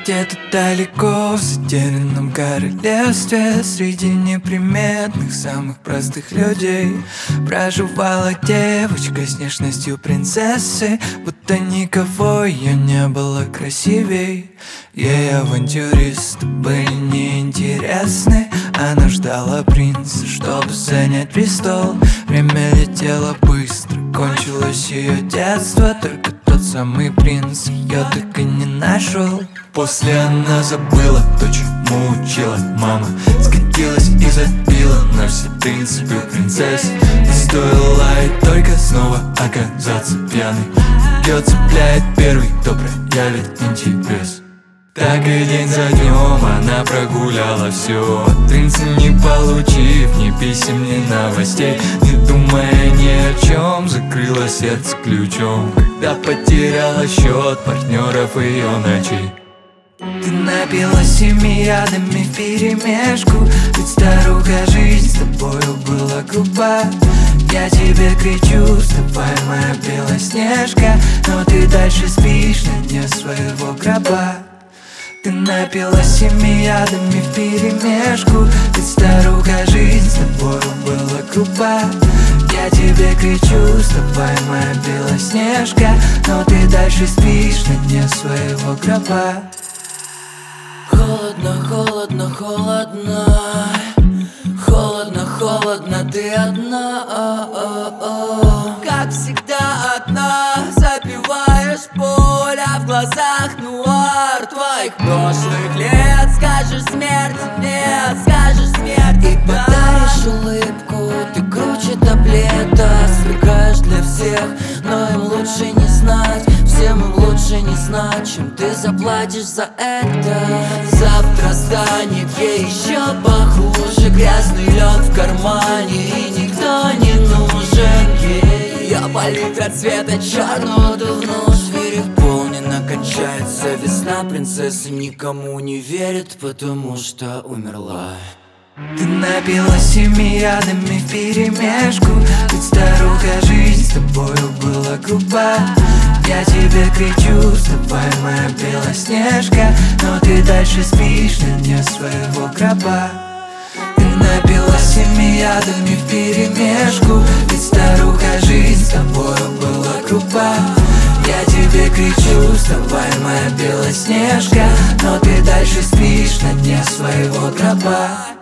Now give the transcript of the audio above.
Где-то далеко, в затерянном королевстве, среди неприметных, самых простых людей, проживала девочка с внешностью принцессы, будто никого ее не было красивей. Ей авантюристы были неинтересны, она ждала принца, чтобы занять престол. Время летело быстро, кончилось ее детство, только тот самый принц ее так и не нашел. После она забыла то, чему учила мама, скатилась и забила на все принципы принцесс. И стоило ей только снова оказаться пьяной, ее цепляет первый, кто проявит интерес. Так и день за днем она прогуляла все, от принца не получив ни писем, ни новостей. Не думая ни о чем, закрыла сердце ключом, когда потеряла счет партнеров ее ночей. Ты напилась ими ядами вперемешку, ведь старуха жизнь с тобою была груба. Я тебе кричу, вставай, моя Белоснежка, но ты дальше спишь на дне своего гроба. Ты напилась ими ядами вперемешку, ведь старуха жизнь с тобою была груба. Я тебе кричу, вставай, моя Белоснежка, но ты дальше спишь на дне своего гроба. Холодно, холодно, холодно, холодно, холодно, ты одна, как всегда одна. Запиваешь поле, в глазах нуар твоих прошлых лет. Скажешь смерть, нет, скажешь смерть. И подаришь улыбку, ты круче таблеток. Сверкаешь для всех, но им лучше не знать. Всем им лучше не знать, чем ты заплатишь за это. Завтра станет ей еще похуже. Грязный лед в кармане, и никто не нужен ей. Ее палитра цвета черного давно переполнена. Кончается весна, принцесса никому не верит, потому что умерла. Ты напилась ими ядами вперемешку, ведь старуха жизнь с тобою была груба. Я тебе кричу, вставай, моя Белоснежка, но ты дальше спишь на дне своего гроба. Ты напилась ими ядами вперемешку, ведь старуха жизнь с тобою была груба. Я тебе кричу, вставай, моя Белоснежка, но ты дальше спишь на дне своего гроба.